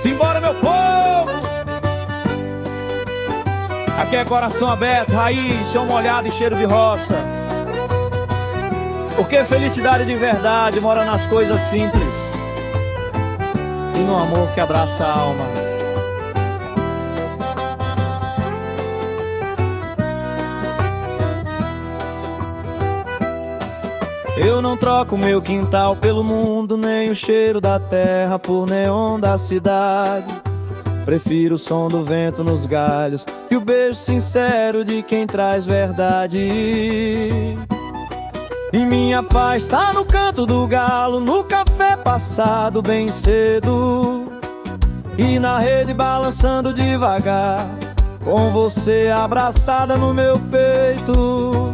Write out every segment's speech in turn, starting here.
Simbora, meu povo! Aqui é coração aberto, raiz, chão molhado e cheiro de roça. Porque felicidade de verdade mora nas coisas simples e no amor que abraça a alma. Eu não troco meu quintal pelo mundo, nem o cheiro da terra por neon da cidade. Prefiro o som do vento nos galhos e o beijo sincero de quem traz verdade. E minha paz tá no canto do galo, no café passado bem cedo, e na rede balançando devagar, com você abraçada no meu peito.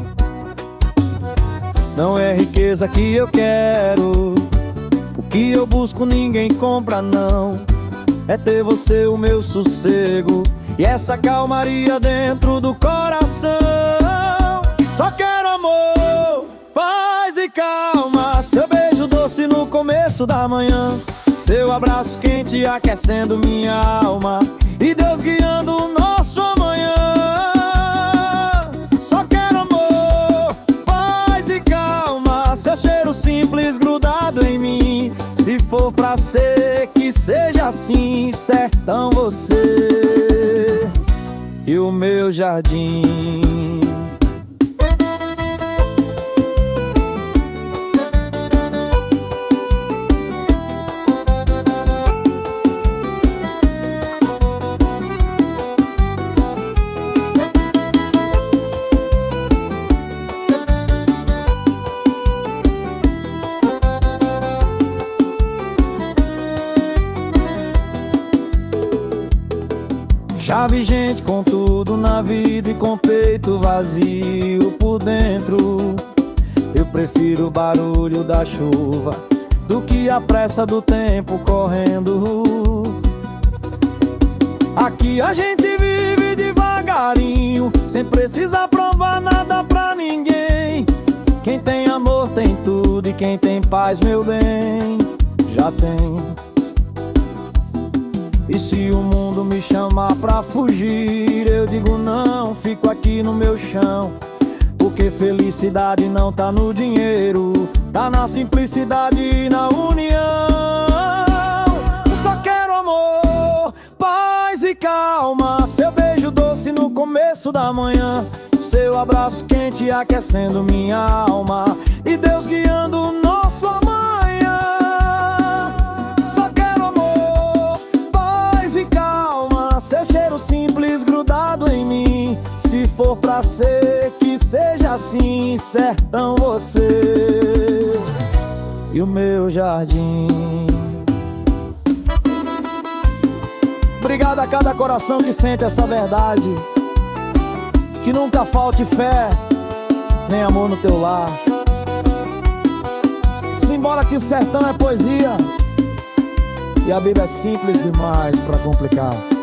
Não é riqueza que eu quero, o que eu busco ninguém compra não. É ter você o meu sossego e essa calmaria dentro do coração. Só quero amor, paz e calma, seu beijo doce no começo da manhã, seu abraço quente aquecendo minha alma e Deus guiando o nosso amanhã. Só quero amor, paz e calma, seu cheiro simples grudado em mim. Se for pra ser, que seja assim, sertão você e o meu jardim. Já vi gente com tudo na vida e com peito vazio por dentro. Eu prefiro o barulho da chuva do que a pressa do tempo correndo. Aqui a gente vive devagarinho, sem precisar provar nada pra ninguém. Quem tem amor tem tudo e quem tem paz, meu bem, já tem. E se o mundo me chamar pra fugir, eu digo não, fico aqui no meu chão. Porque felicidade não tá no dinheiro, tá na simplicidade e na união. Eu só quero amor, paz e calma, seu beijo doce no começo da manhã, seu abraço quente aquecendo minha alma e Deus guiando o nosso amanhã. Seu cheiro simples grudado em mim. Se for pra ser, que seja assim, sertão você e o meu jardim. Obrigado a cada coração que sente essa verdade. Que nunca falte fé, nem amor no teu lar. Simbora que o sertão é poesia e a Bíblia é simples demais pra complicar.